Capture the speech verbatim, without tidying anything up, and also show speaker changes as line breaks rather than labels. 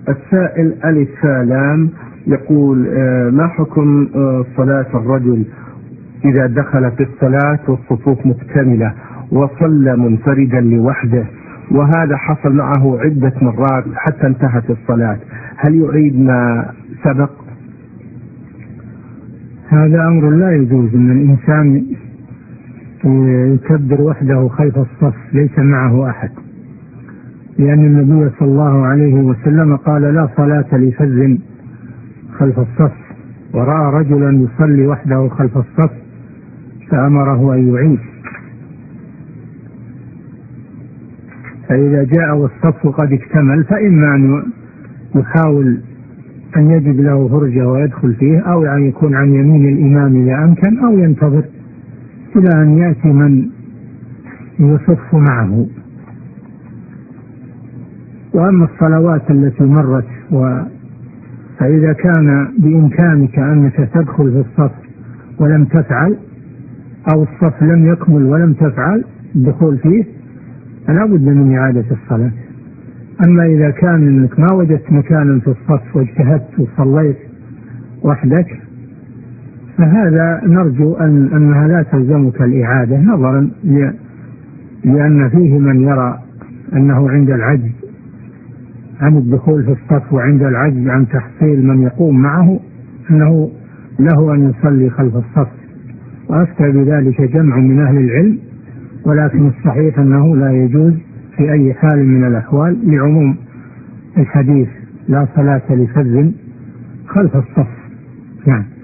السائل ألف لام يقول آه، ما حكم آه، صلاة الرجل إذا دخل في الصلاة والصفوف مكتملة وصلى منفردا لوحده، وهذا حصل معه عدة مرات حتى انتهت الصلاة، هل يعيد ما سبق؟
هذا أمر لا يجوز أن الإنسان يكبر وحده خلف الصف ليس معه أحد، لأن النبي صلى الله عليه وسلم قال لا صلاة لفذ خلف الصف، ورأى رجلا يصلي وحده خلف الصف فأمره أن يعيد. فإذا جاء والصف قد اكتمل فإما أن يحاول أن يجد له فرجة ويدخل فيه، أو أن يكون عن يمين الإمام إذا أمكن، أو ينتظر إلى أن يأتي من يصف معه. وأما الصلوات التي مرت و فإذا كان بإمكانك أنك تدخل في الصف ولم تفعل، أو الصف لم يكمل ولم تفعل الدخول فيه، فلا بد من إعادة الصلاة. أما إذا كان أنك ما وجدت مكانا في الصف واجتهدت وصليت وحدك، فهذا نرجو أن أنها لا تلزمك الإعادة، نظرا لأن فيه من يرى أنه عند العجز عن الدخول في الصف وعند العجز عن تحصيل من يقوم معه أنه له أن يصلي خلف الصف، وأفتى بذلك جمع من أهل العلم، ولكن الصحيح أنه لا يجوز في أي حال من الأحوال لعموم الحديث لا صلاة لفذ خلف الصف. نعم.